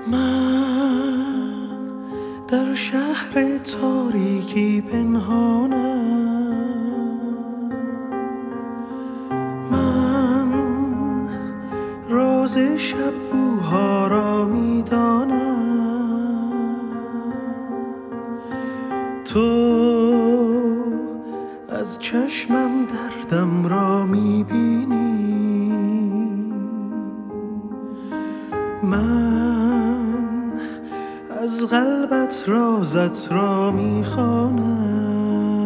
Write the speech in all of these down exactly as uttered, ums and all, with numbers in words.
من در شهر تاریکی پنهانم، من راز شب بوها را میدانم. تو از چشمم دردم را میبینی، من از قلبت رازت را میخوانم.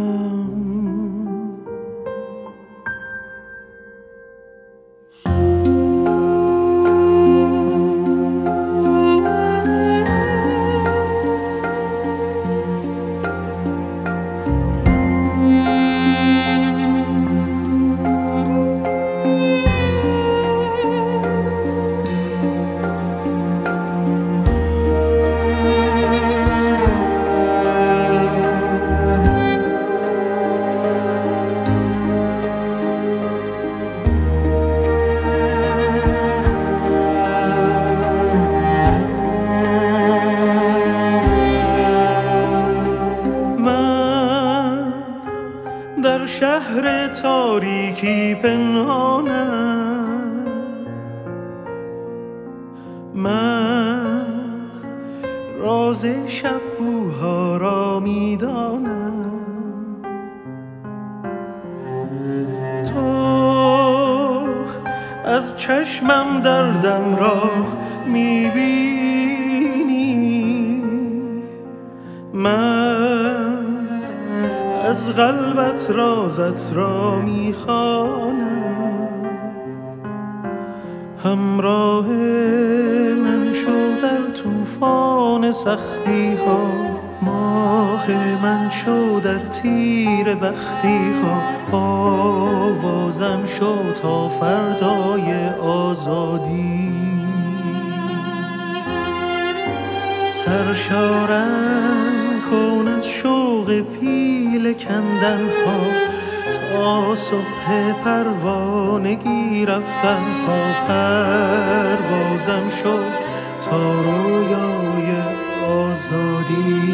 در شهر تاریکی پنهانم، من راز شب بوها را میدانم. تو از چشمم دردم را میبینی، من از قلبت رازت را میخوانم. همراه من شو در طوفان سختی ها، ماه من شو در تیر بختی ها. آوازم شو تا فردای آزادی، سرشارم کن از شوق پیل کندن ها، تا صبح پروانگی رفتن ها. پروازم شو تا رویای آزادی.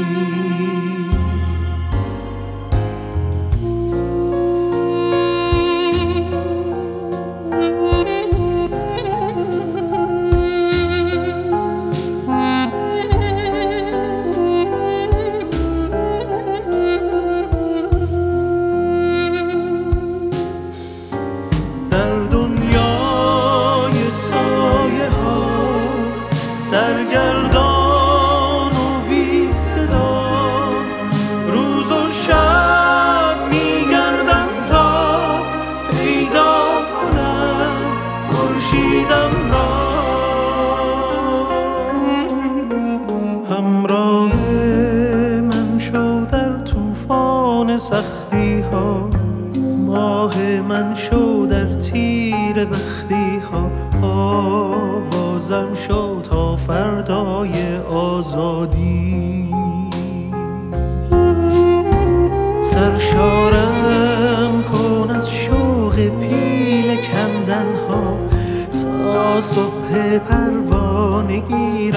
سرگردان و بی صدا، روز و شب میگردم تا پیدا کنم خورشیدم را. همراه من شو در طوفان سختی ها، ماه من شو در تیر بختی ها. آوازم شو تا فردای آزادی، سرشارم کن از شوق پیل کندن ها، تا صبح پروانگی